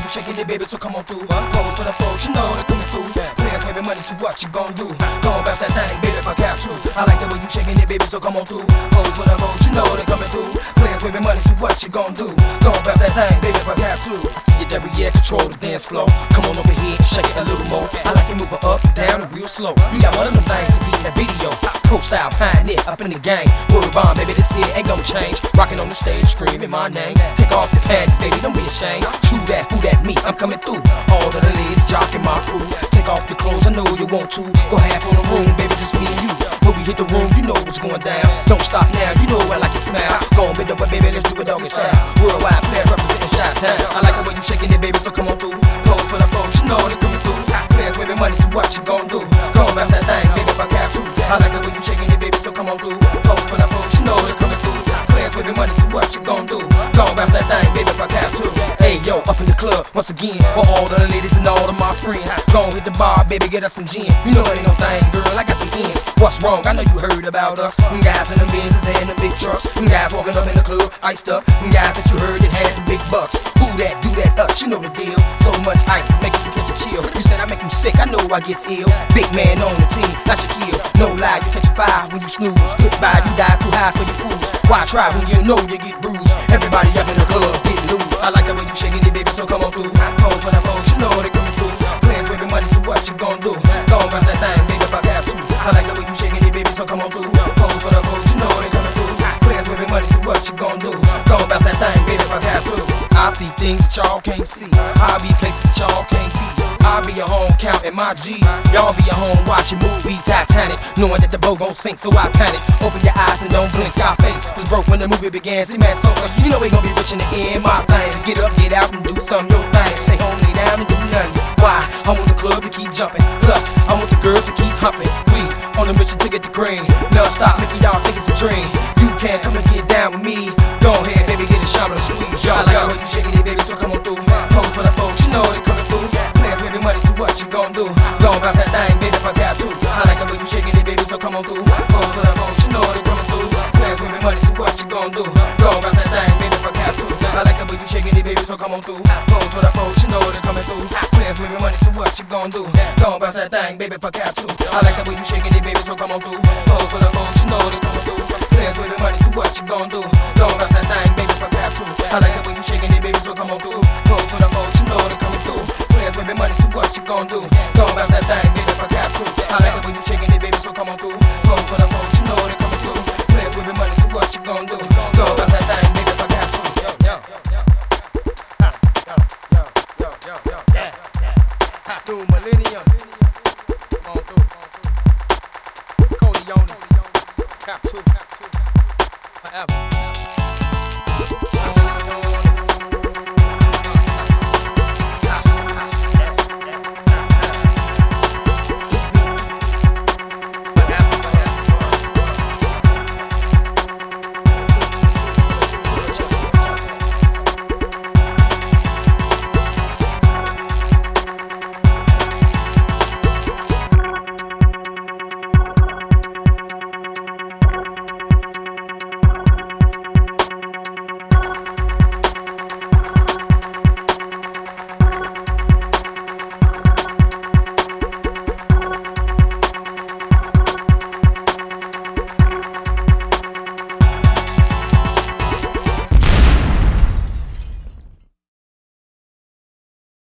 you shaking it, baby, so come on through. Pose for the folks, you know they're coming through. Players making money, so what you gon' do? Go and bounce that thing, baby, for cap too. I like the way you shaking it, baby, so come on through. Pose for the folks, you know they're coming through. Players making money, so what you gon' do? Go and bounce that thing, baby, for cap too. I see it every year, control the dance floor. Come on over here and shake it a little more. I like it moving up, down, and real slow. You got one of them things to be in that video. Pro style, pioneer, up in the game. Word bomb, baby, this here ain't gon' change. Rocking on the stage, screaming my name. Take off your panties, baby, don't be ashamed. True that, who that, me, I'm coming through. All of the ladies jocking my crew. Take off your clothes, I know you want to. Go half on the room, baby, just me and you. When we hit the room, you know what's going down. Don't stop now, you know I like your smile. Go on, bend over, baby, let's do it doggy style. Worldwide player representing Chi-Town. I like the way you shaking it, baby, so come on through. Pose for the folks, you know they coming through. Players making money, so what you gon' do? Go on, bounce that thing, baby, if I cap too. I like the way you shaking it, baby, so come on through. Pose for the folks, you know they coming through. Players making money, so what you gon' do? Go on, bounce that thing, baby, if I cap too. Hey yo, up in the club once again for all of the ladies and all of my friends. Go on, hit the bar, baby, get us some gin. You know it ain't no thing, girl, I got the ends. What's wrong? I know you heard about us. Them guys in the Benzes and the big trucks. Them guys walking up in the club, iced up. Them guys that you heard that had the big bucks. Who that, do that, you know the deal. So much ice is making you catch a chill. You said I make you sick, I know I get ill. Big man on the team, not your kill. No lie, you catch a fire when you snooze. Goodbye, you die too high for your fools. Why try when you know you get bruised? Everybody up in the club get loose. I like the way you shaking it, baby, so come on through. Pose for the folks, you know they coming through. Players making money, so what you gon' do? Go on, bounce that thing, baby, if I cap too. I like the way you shaking it, baby, so come on through. Pose for the folks, you know they coming through. Players making money, so what you gon' do? Go on, bounce that thing, baby, if I cap too. I see things that y'all can't see. I be places that y'all can't be. I be at home counting my G's. Y'all be at home watching movies, Titanic, knowing that the boat gon' sink, so I panic. Open your eyes and don't blink. Scarface was broke when the movie began. See, man, so you know we gon' be rich in the end. My thing, get up, get out, and do some your thing. Stay home, lay down, and do nothing. Why? I want the club to keep jumping. Plus, I want the girls to keep humping. We on a mission to get the cream. Never stop making y'all think it's a dream. You can't come and get down with me. Go ahead, baby, get a shot of the squeeze. I like the way you shaking it, baby, so come on through. Pose for the folks, you know they coming through. Players making money, so what you gon' do? Go and bounce that thing, baby, if I cap too. I like the way you shaking it, baby, so come on through. Pose for the folks, you know they coming through. Players making money, so what you gon' do? Go and bounce that thing, baby, if I cap too. I like the way you shaking it, baby, so come on through. Pose for the folks, you know they coming through. Players making money, so what you gon' do? Go and bounce that thing, baby, if I cap too. I like the way you shaking it, baby, so come on through.